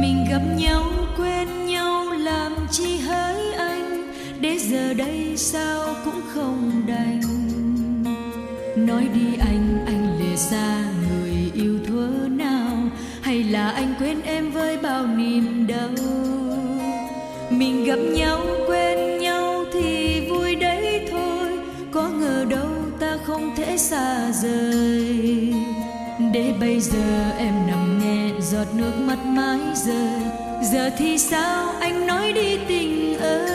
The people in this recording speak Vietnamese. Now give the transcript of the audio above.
Mình gặp nhau quen nhau làm chi hỡi anh, để giờ đây sao cũng không đành. Nói đi anh lìa xa người yêu thuở nào, hay là anh quên em với bao niềm đau. Mình gặp nhau quen nhau thì vui đấy thôi, có ngờ đâu ta không thể xa rời. Để bây giờ em nằm nghe giọt nước mắt mãi rơi, giờ thì sao anh nói đi tình ơi.